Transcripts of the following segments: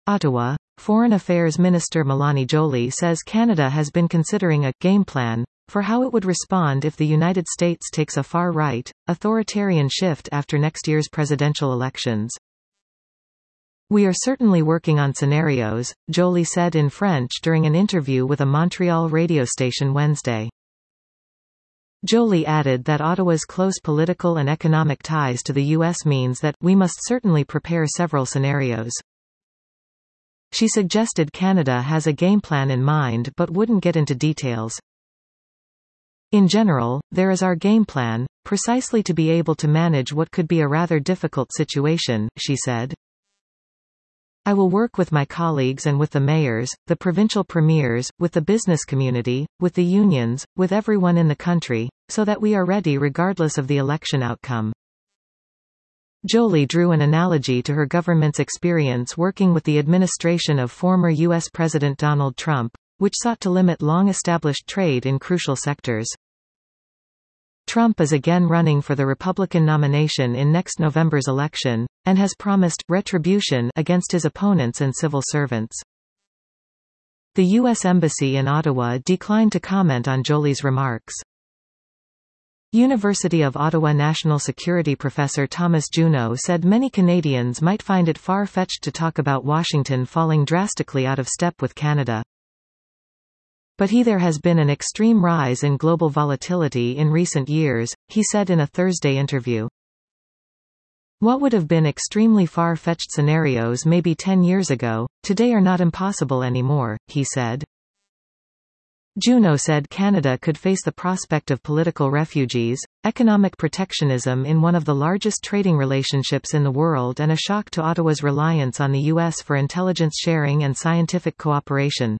Ottawa. Foreign Affairs Minister Mélanie Joly says Canada has been considering a «game plan» for how it would respond if the United States takes a far-right, authoritarian shift after next year's presidential elections. "We are certainly working on scenarios," Joly said in French during an interview with a Montreal radio station Wednesday. Joly added that Ottawa's close political and economic ties to the U.S. means that we must certainly prepare several scenarios. She suggested Canada has a game plan in mind but wouldn't get into details. "In general, there is our game plan, precisely to be able to manage what could be a rather difficult situation," she said. "I will work with my colleagues and with the mayors, the provincial premiers, with the business community, with the unions, with everyone in the country, so that we are ready regardless of the election outcome." Joly drew an analogy to her government's experience working with the administration of former U.S. President Donald Trump, which sought to limit long-established trade in crucial sectors. Trump is again running for the Republican nomination in next November's election, and has promised retribution against his opponents and civil servants. The U.S. Embassy in Ottawa declined to comment on Joly's remarks. University of Ottawa national security professor Thomas Juneau said many Canadians might find it far-fetched to talk about Washington falling drastically out of step with Canada. But there has been an extreme rise in global volatility in recent years, he said in a Thursday interview. What would have been extremely far-fetched scenarios maybe 10 years ago, today are not impossible anymore, he said. Juneau said Canada could face the prospect of political refugees, economic protectionism in one of the largest trading relationships in the world, and a shock to Ottawa's reliance on the U.S. for intelligence sharing and scientific cooperation.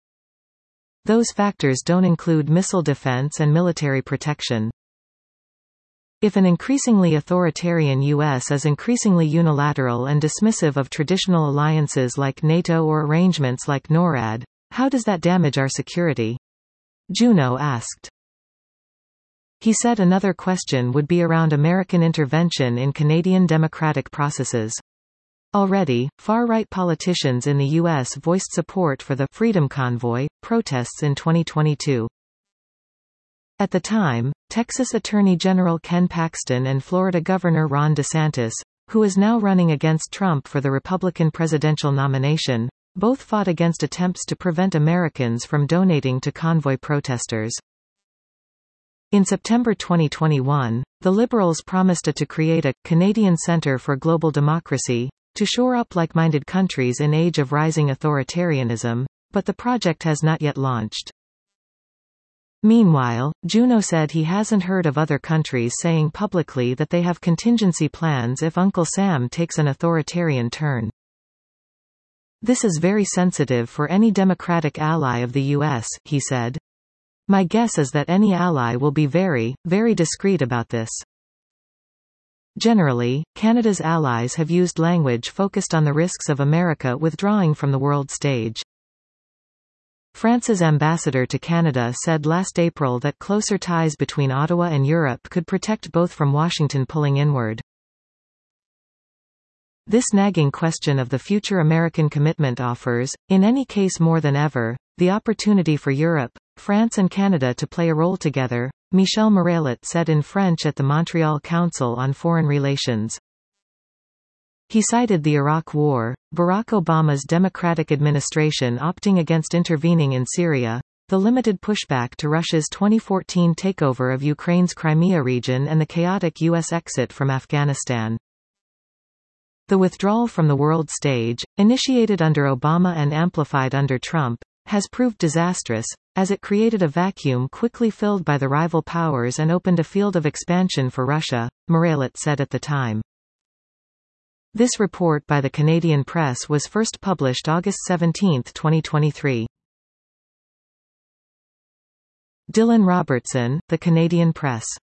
Those factors don't include missile defense and military protection. If an increasingly authoritarian U.S. is increasingly unilateral and dismissive of traditional alliances like NATO or arrangements like NORAD, how does that damage our security? Juneau asked. He said another question would be around American intervention in Canadian democratic processes. Already, far-right politicians in the U.S. voiced support for the Freedom Convoy protests in 2022. At the time, Texas Attorney General Ken Paxton and Florida Governor Ron DeSantis, who is now running against Trump for the Republican presidential nomination, both fought against attempts to prevent Americans from donating to convoy protesters. In September 2021, the Liberals promised to create a Canadian Centre for Global Democracy to shore up like-minded countries in age of rising authoritarianism, but the project has not yet launched. Meanwhile, Juneau said he hasn't heard of other countries saying publicly that they have contingency plans if Uncle Sam takes an authoritarian turn. This is very sensitive for any democratic ally of the U.S., he said. My guess is that any ally will be very, very discreet about this. Generally, Canada's allies have used language focused on the risks of America withdrawing from the world stage. France's ambassador to Canada said last April that closer ties between Ottawa and Europe could protect both from Washington pulling inward. This nagging question of the future American commitment offers, in any case more than ever, the opportunity for Europe, France and Canada to play a role together, Michel Morellet said in French at the Montreal Council on Foreign Relations. He cited the Iraq War, Barack Obama's Democratic administration opting against intervening in Syria, the limited pushback to Russia's 2014 takeover of Ukraine's Crimea region, and the chaotic U.S. exit from Afghanistan. The withdrawal from the world stage, initiated under Obama and amplified under Trump, has proved disastrous, as it created a vacuum quickly filled by the rival powers and opened a field of expansion for Russia, Morellet said at the time. This report by the Canadian Press was first published August 17, 2023. Dylan Robertson, The Canadian Press.